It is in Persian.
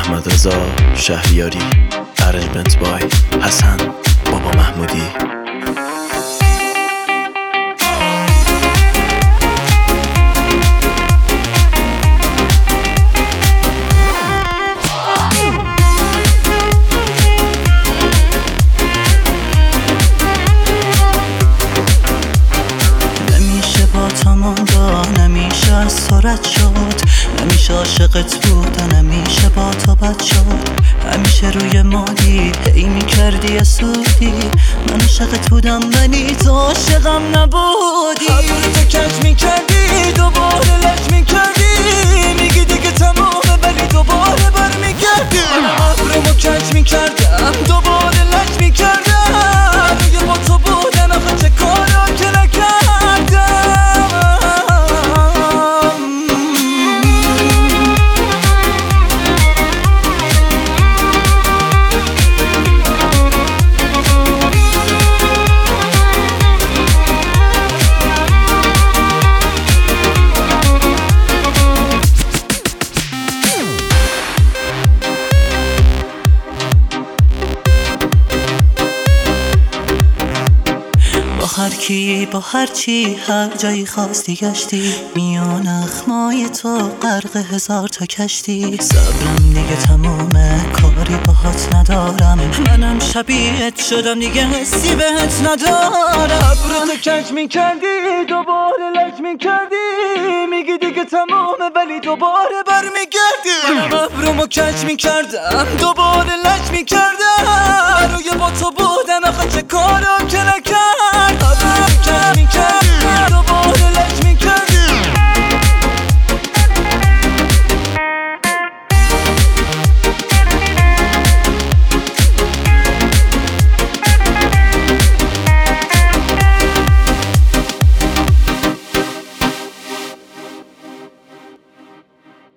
احمد رضا شهریاری، ارنجمنت بای حسن بابا محمودی. نمیشه از سرت شد، نمیشه عاشقت بود، نمیشه با تو بد شد. همیشه روی مادی هی میکردی اسودی، من عاشقت بودم ولی تو عاشقم نبودی. قبول تو کج میکردی دوباره لج میکردی، میگی دیگه تمامه ولی دوباره برمیگردی. ابرومو کج میکردم دوباره لج میکردم، روی با تو بودم آخه چه کارا که نکردم. هر کی با هر چی هر جایی خواستی گشتی، میان اخمای تو غرق هزار تا کشتی. صبرم دیگه تمومه کاری باهات ندارم، منم شبیهت شدم دیگه حسی بهت ندارم. ابرو تو کج میکردی دوباره لج میکردی، میگی دیگه تمومه ولی دوباره برمیگردی. ابرومو کج میکردم دوباره لج میکردم، روی با تو بودم آخه چه کارا که نکردم.